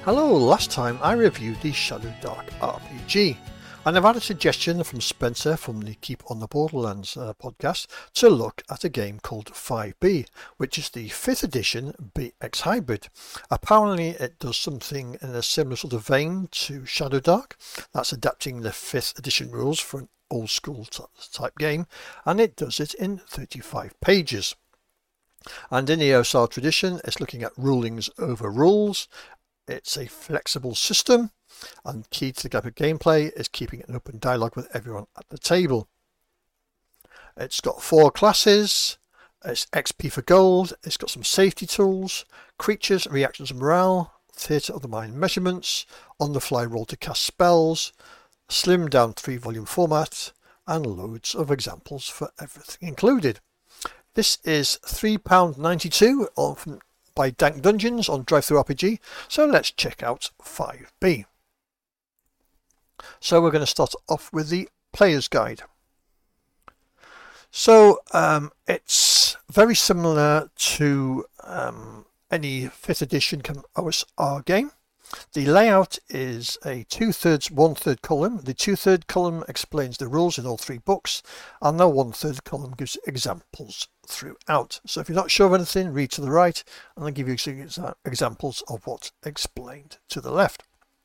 Hello, last time I reviewed the Shadow Dark RPG, and I've had a suggestion from Spencer from the Keep on the Borderlands podcast to look at a game called 5B, which is the 5th edition BX Hybrid. Apparently it does something in a similar sort of vein to Shadow Dark. That's adapting the 5th edition rules for an old school type game, and it does it in 35 pages. And in the OSR tradition, it's looking at rulings over rules. It's a flexible system, and key to the gameplay is keeping an open dialogue with everyone at the table. It's got 4 classes, it's XP for gold, it's got some safety tools, creatures, reactions and morale, theatre of the mind measurements, on the fly roll to cast spells, slimmed down 3-volume format, and loads of examples for everything included. This is £3.92 by Dank Dungeons on DriveThruRPG, so let's check out 5B. So we're going to start off with the player's guide. So it's very similar to any 5th edition OSR game. The layout is a 2/3, 1/3 column. The 2/3 column explains the rules in all 3 books, and the 1/3 column gives examples throughout. So if you're not sure of anything, read to the right, and I'll give you some examples of what's explained to the left.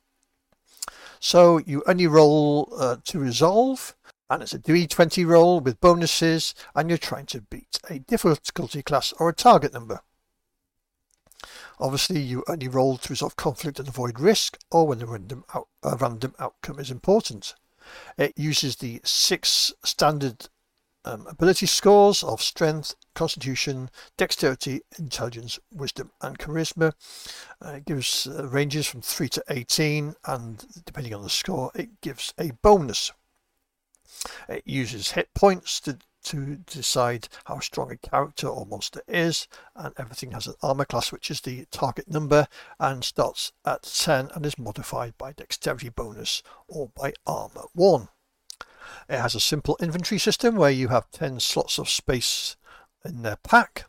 So you only roll to resolve, and it's a D20 roll with bonuses, and you're trying to beat a difficulty class or a target number. Obviously, you only roll to resolve conflict and avoid risk, or when a random outcome is important. It uses the 6 standard ability scores of strength, constitution, dexterity, intelligence, wisdom and charisma. It gives ranges from 3 to 18, and depending on the score it gives a bonus. It uses hit points to decide how strong a character or monster is, and everything has an armor class, which is the target number, and starts at 10 and is modified by dexterity bonus or by armor 1. It has a simple inventory system where you have 10 slots of space in their pack,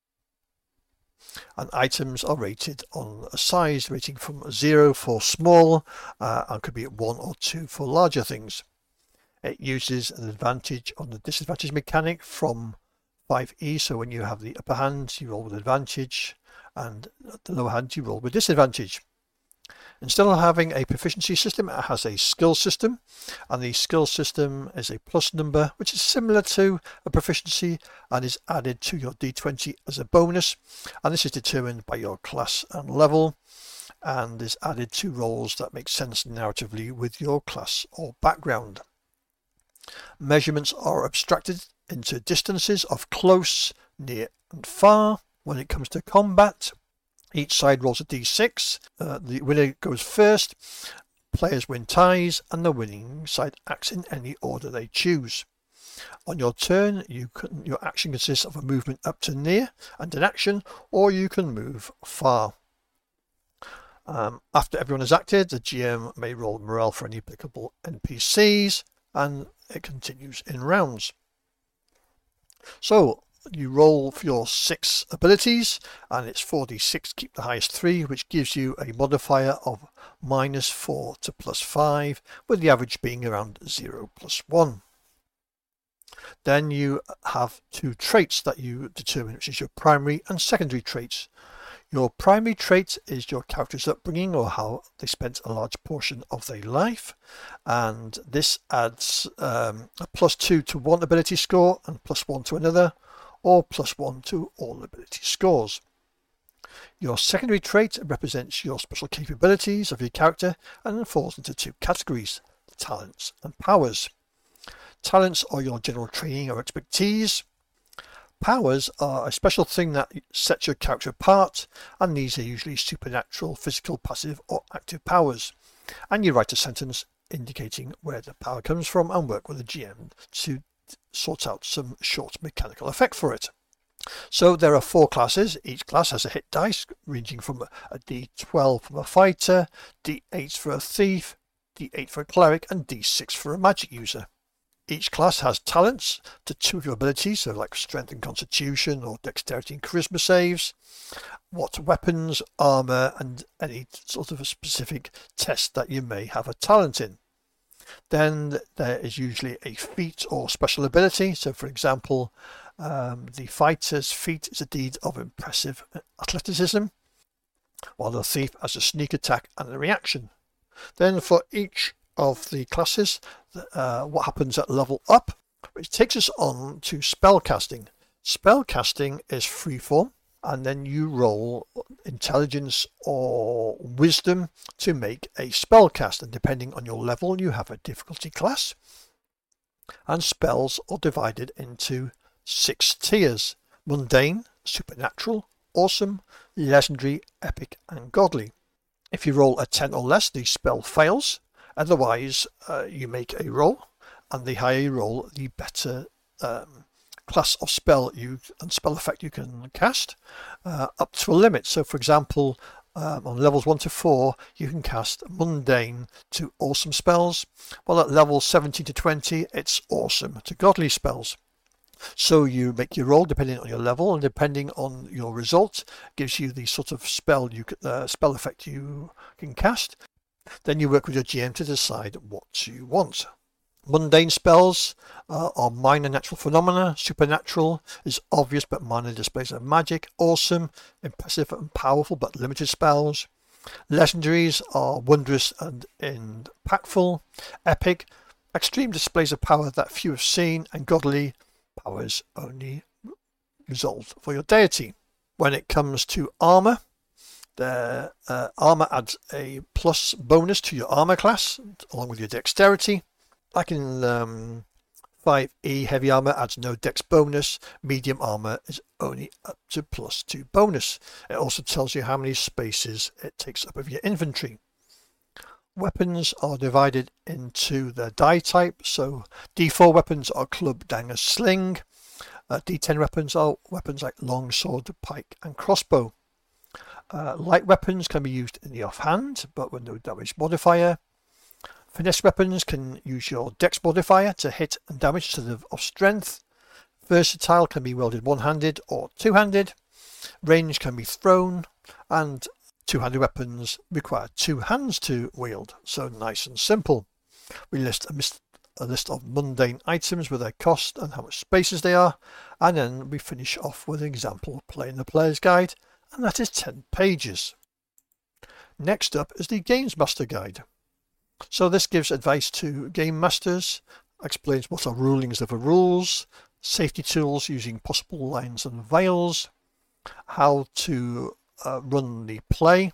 and items are rated on a size, rating from 0 for small and could be 1 or 2 for larger things. It uses an advantage on the disadvantage mechanic from 5E, so when you have the upper hand you roll with advantage, and at the lower hand you roll with disadvantage. Instead of having a proficiency system, it has a skill system, and the skill system is a plus number, which is similar to a proficiency and is added to your D20 as a bonus, and this is determined by your class and level, and is added to rolls that make sense narratively with your class or background. Measurements are abstracted into distances of close, near and far. When it comes to combat, each side rolls a d6. The winner goes first. Players win ties, and the winning side acts in any order they choose. On your turn, your action consists of a movement up to near and an action, or you can move far. After everyone has acted, the GM may roll morale for any applicable NPCs, and it continues in rounds. So you roll for your 6 abilities, and it's 4d6, keep the highest 3, which gives you a modifier of -4 to +5, with the average being around 0 + 1. Then you have 2 traits that you determine, which is your primary and secondary traits. Your primary trait is your character's upbringing, or how they spent a large portion of their life, and this adds a +2 to one ability score and +1 to another, or +1 to all ability scores. Your secondary trait represents your special capabilities of your character and falls into 2 categories: talents and powers. Talents are your general training or expertise. Powers are a special thing that sets your character apart, and these are usually supernatural, physical, passive or active powers. And you write a sentence indicating where the power comes from and work with the GM to sort out some short mechanical effect for it. So there are 4 classes. Each class has a hit dice ranging from a D12 for a fighter, D8 for a thief, D8 for a cleric and D6 for a magic user. Each class has talents to 2 of your abilities, so like strength and constitution or dexterity and charisma saves, what weapons, armor, and any sort of a specific test that you may have a talent in. Then there is usually a feat or special ability. So for example, the fighter's feat is a deed of impressive athleticism, while the thief has a sneak attack and a reaction. Then for each of the classes, what happens at level up, which takes us on to spellcasting. Spellcasting is freeform, and then you roll intelligence or wisdom to make a spell cast, and depending on your level you have a difficulty class. And spells are divided into 6 tiers: mundane, supernatural, awesome, legendary, epic, and godly. If you roll a 10 or less, the spell fails. Otherwise you make a roll, and the higher you roll, the better class of spell and spell effect you can cast, up to a limit. So for example, on levels 1 to 4 you can cast mundane to awesome spells, while at levels 17 to 20 it's awesome to godly spells. So you make your roll depending on your level, and depending on your result gives you the sort of spell effect you can cast. Then you work with your GM to decide what you want. Mundane spells are minor natural phenomena. Supernatural is obvious but minor displays of magic. Awesome, impressive and powerful but limited spells. Legendaries are wondrous and impactful. Epic, extreme displays of power that few have seen. And godly, powers only resolved for your deity. When it comes to armor, the armor adds a plus bonus to your armor class along with your dexterity. Like in 5e, heavy armor adds no dex bonus. Medium armor is only up to +2 bonus. It also tells you how many spaces it takes up of your inventory. Weapons are divided into the die type. So D4 weapons are club, dagger, sling. D10 weapons are weapons like longsword, pike, and crossbow. Light weapons can be used in the offhand, but with no damage modifier. Finesse weapons can use your dex modifier to hit and damage instead of strength. Versatile can be wielded one-handed or two-handed. Range can be thrown, and two-handed weapons require 2 hands to wield, so nice and simple. We list a list of mundane items with their cost and how much spaces they are, and then we finish off with an example playing the player's guide, and that is 10 pages. Next up is the Games Master Guide. So this gives advice to game masters, explains what are rulings over rules, safety tools using possible lines and veils, how to run the play,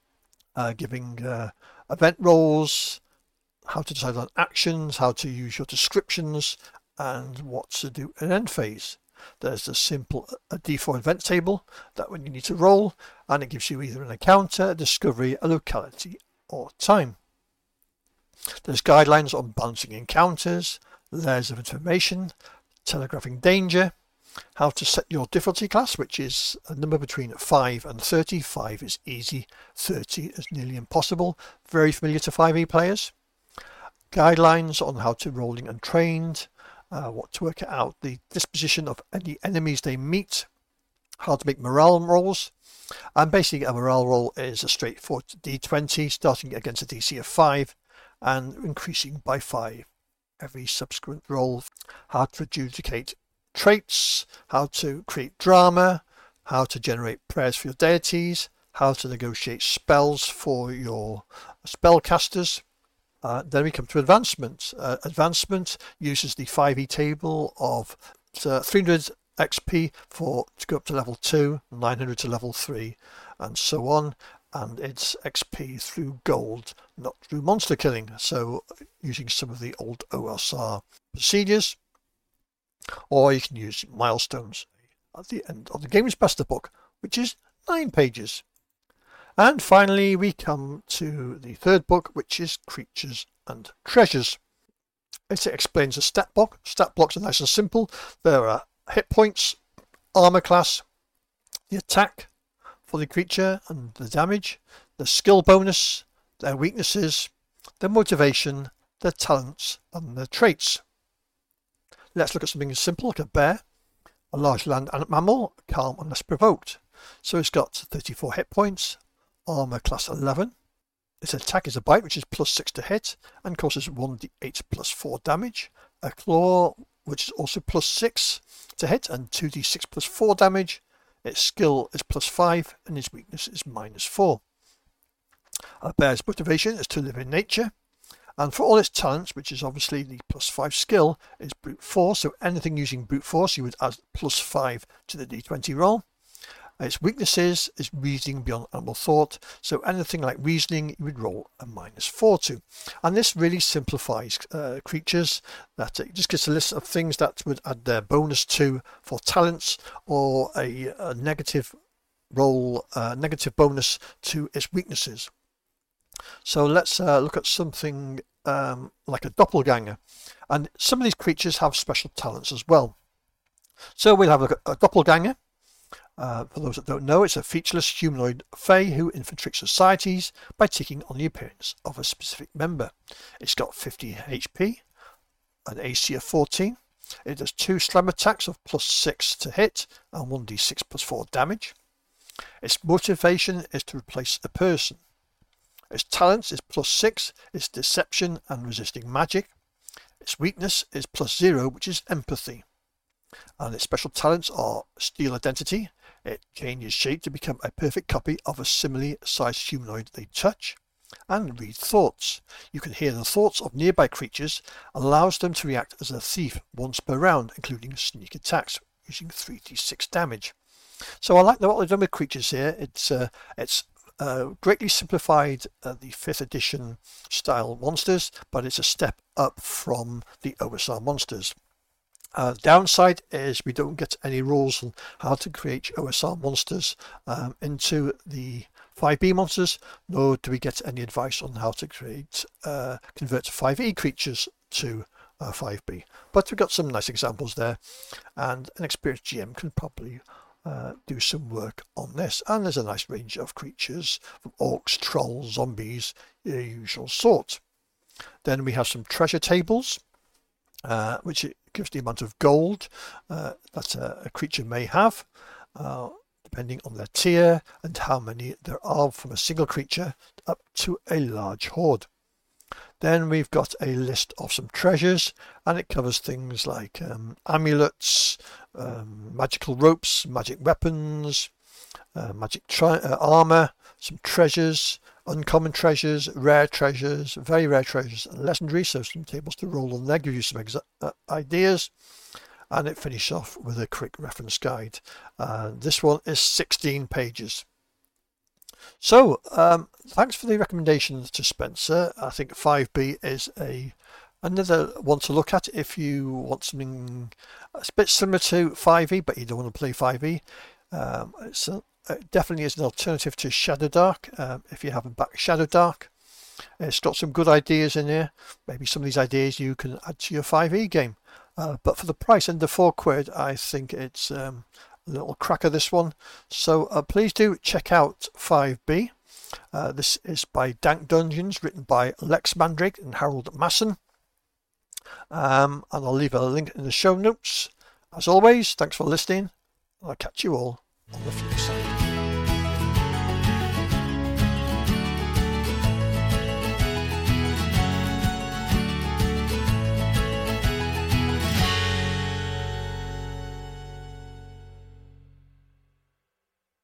giving event roles, how to decide on actions, how to use your descriptions, and what to do in end phase. There's a simple D4 event table that when you need to roll, and it gives you either an encounter, a discovery, a locality, or time. There's guidelines on balancing encounters, layers of information, telegraphing danger, how to set your difficulty class, which is a number between 5 and 30. 5 is easy, 30 is nearly impossible, very familiar to 5e players. Guidelines on how to rolling and trained, what to work out the disposition of any enemies they meet, how to make morale rolls, and basically a morale roll is a straightforward d20 starting against a DC of 5 and increasing by 5 every subsequent roll. How to adjudicate traits, how to create drama, how to generate prayers for your deities, how to negotiate spells for your spellcasters. Then we come to advancement. Advancement uses the 5e table of 300 XP to go up to level 2, 900 to level 3, and so on. And it's XP through gold, not through monster killing. So using some of the old OSR procedures, or you can use milestones at the end of the Games Master book, which is 9 pages. And finally, we come to the third book, which is Creatures and Treasures. It explains a stat block. Stat blocks are nice and simple. There are hit points, armor class, the attack for the creature and the damage, the skill bonus, their weaknesses, their motivation, their talents, and their traits. Let's look at something simple like a bear, a large land mammal, calm unless provoked. So it's got 34 hit points, armor class 11. Its attack is a bite, which is +6 to hit and causes 1d8 plus 4 damage. A claw, which is also +6 to hit and 2d6 plus 4 damage. Its skill is +5 and its weakness is -4. A bear's motivation is to live in nature. And for all its talents, which is obviously the +5 skill, is brute force. So anything using brute force, you would add +5 to the d20 roll. Its weaknesses is reasoning beyond animal thought. So anything like reasoning, you would roll a -4 to. And this really simplifies creatures. That it just gives a list of things that would add their bonus to for talents, or a negative roll, negative bonus to its weaknesses. So let's look at something like a doppelganger. And some of these creatures have special talents as well. So we'll have a look at a doppelganger. For those that don't know, it's a featureless humanoid fae who infiltrates societies by taking on the appearance of a specific member. It's got 50 HP, an AC of 14. It does 2 slam attacks of +6 to hit and 1d6 plus 4 damage. Its motivation is to replace a person. Its talents is +6, its deception and resisting magic. Its weakness is +0, which is empathy. And its special talents are steal identity. It changes shape to become a perfect copy of a similarly sized humanoid they touch. And read thoughts. You can hear the thoughts of nearby creatures, allows them to react as a thief once per round, including sneak attacks, using 3d6 damage. So I like what they've done with creatures here. It's greatly simplified the 5th edition style monsters, but it's a step up from the OSR monsters. Downside is we don't get any rules on how to create OSR monsters into the 5B monsters, nor do we get any advice on how to create convert 5E creatures to 5B. But we've got some nice examples there, and an experienced GM can probably do some work on this. And there's a nice range of creatures from orcs, trolls, zombies, the usual sort. Then we have some treasure tables, which gives the amount of gold that a creature may have, depending on their tier and how many there are from a single creature up to a large horde. Then we've got a list of some treasures, and it covers things like amulets, magical ropes, magic weapons, magic armor, some treasures, uncommon treasures, rare treasures, very rare treasures, and legendary. So some tables to roll on there, give you some ideas. And it finishes off with a quick reference guide. This one is 16 pages. So thanks for the recommendations to Spencer. I think 5B is another one to look at if you want something a bit similar to 5E, but you don't want to play 5E. It definitely is an alternative to Shadowdark if you haven't backed Shadowdark. It's got some good ideas in here. Maybe some of these ideas you can add to your 5E game. But for the price under £4, I think it's a little cracker, this one. So please do check out 5B. This is by Dank Dungeons, written by Lex Mandrake and Harold Masson. And I'll leave a link in the show notes. As always, thanks for listening. I'll catch you all on the flip side.